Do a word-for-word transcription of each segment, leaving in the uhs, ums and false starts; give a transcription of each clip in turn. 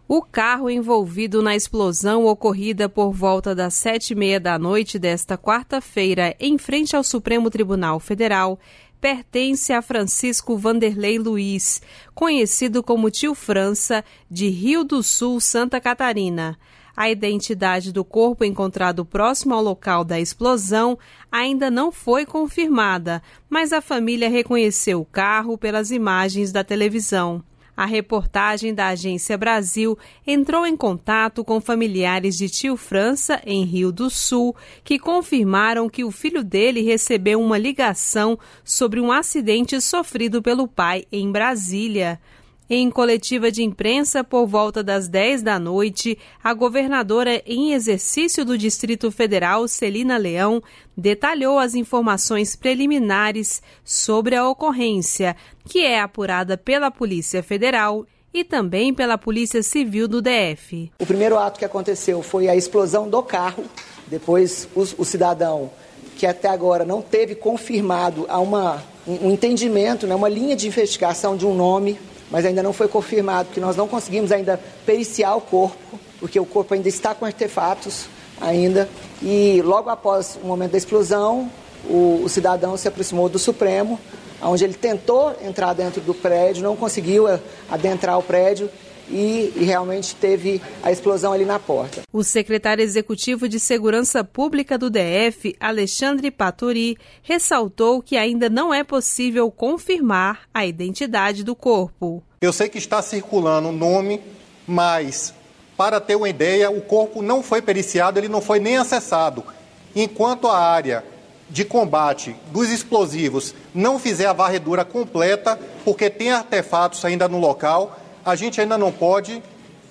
O carro envolvido na explosão ocorrida por volta das sete e meia da noite desta quarta-feira em frente ao Supremo Tribunal Federal pertence a Francisco Vanderlei Luiz, conhecido como Tio França, de Rio do Sul, Santa Catarina. A identidade do corpo encontrado próximo ao local da explosão ainda não foi confirmada, mas a família reconheceu o carro pelas imagens da televisão. A reportagem da Agência Brasil entrou em contato com familiares de Tio França, em Rio do Sul, que confirmaram que o filho dele recebeu uma ligação sobre um acidente sofrido pelo pai em Brasília. Em coletiva de imprensa por volta das dez da noite, a governadora em exercício do Distrito Federal, Celina Leão, detalhou as informações preliminares sobre a ocorrência, que é apurada pela Polícia Federal e também pela Polícia Civil do D F. O primeiro ato que aconteceu foi a explosão do carro, depois o, o cidadão, que até agora não teve confirmado há uma, um entendimento, né, uma linha de investigação de um nome, mas ainda não foi confirmado, porque nós não conseguimos ainda periciar o corpo, porque o corpo ainda está com artefatos ainda. E logo após o momento da explosão, o, o cidadão se aproximou do Supremo, onde ele tentou entrar dentro do prédio, não conseguiu adentrar o prédio e, e realmente teve a explosão ali na porta. O secretário executivo de Segurança Pública do D F, Alexandre Paturi, ressaltou que ainda não é possível confirmar a identidade do corpo. Eu sei que está circulando o nome, mas, para ter uma ideia, o corpo não foi periciado, ele não foi nem acessado. Enquanto a área de combate dos explosivos não fizer a varredura completa, porque tem artefatos ainda no local, a gente ainda não pode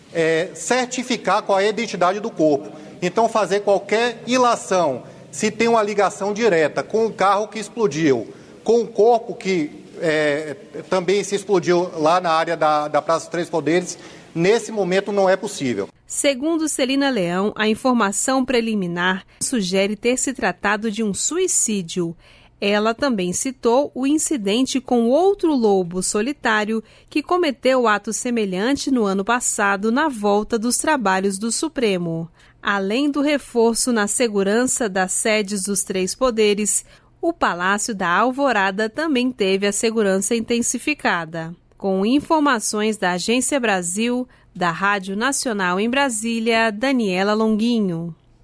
é, certificar qual é a identidade do corpo. Então, fazer qualquer ilação, se tem uma ligação direta com o carro que explodiu, com o corpo que é, também se explodiu lá na área da, da Praça dos Três Poderes, nesse momento não é possível. Segundo Celina Leão, a informação preliminar sugere ter se tratado de um suicídio. Ela também citou o incidente com outro lobo solitário que cometeu ato semelhante no ano passado na volta dos trabalhos do Supremo. Além do reforço na segurança das sedes dos três poderes, o Palácio da Alvorada também teve a segurança intensificada. Com informações da Agência Brasil, da Rádio Nacional em Brasília, Daniela Longuinho.